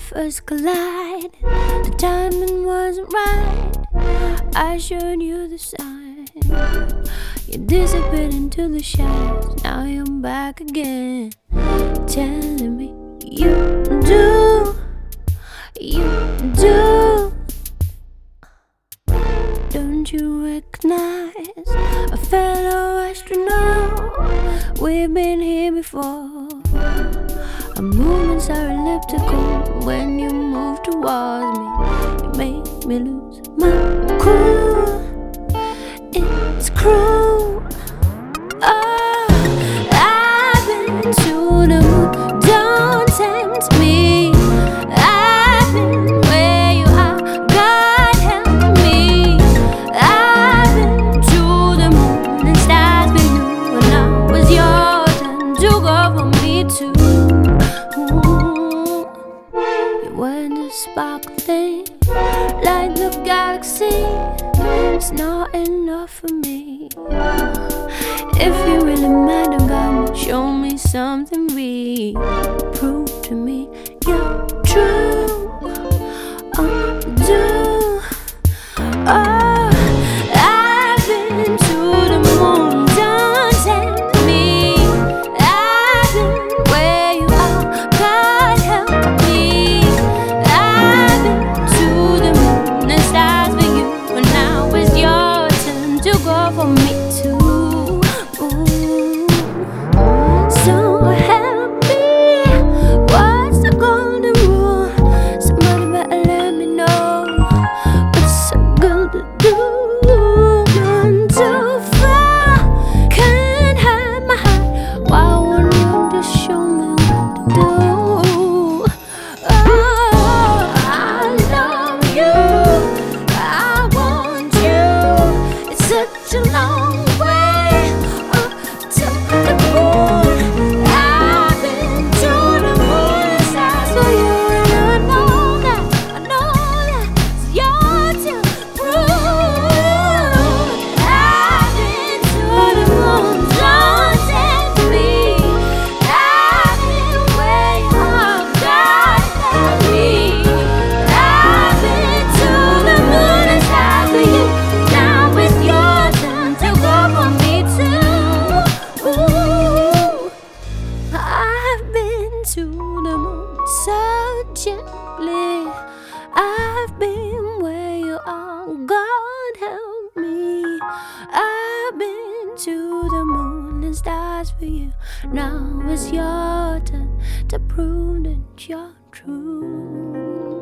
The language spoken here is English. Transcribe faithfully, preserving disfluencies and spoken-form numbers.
first collide, the timing wasn't right. I showed you the sign. You disappeared into the shadows. Now you're back again, telling me you do, you do. Don't you recognize a fellow astronaut? We've been here before. Our movements are elliptical. When you move towards me, you make me lose my cool. It's cruel. Oh, I've been to the moon. Don't tempt me. I've been where you are. God help me. I've been to the moon and stars for you, and now it's your turn to go for me too. Ooh. Your words are sparkling like the galaxy. It's not enough for me. If you really matter, God, show me something real. Prove to me you're true. Oh, do. Oh, I've been to the moon. Don't tempt me. I've been where you are. God help me. I've been to the moon and stars for you, but now it's your turn to go for me too. Ooh. So help me. What's the golden rule? Somebody better let me know. What's so good to do? Gone too far. Can't hide my heart. Why wouldn't you just show me what to do? Oh, I love you. I want you. It's such a long way up to the moon. I've been to the moon and stars for you, and I know that, I know that it's yours to prove. I've been to the moon. Don't tempt me. I've been where you are. God help me. I've been to the moon and stars for you. Now it's your turn to go for me too. Ooh. I've been to the moon so gently. I've been where you are. God help me. I've been to the moon and stars for you. Now it's your turn to prove that you're true.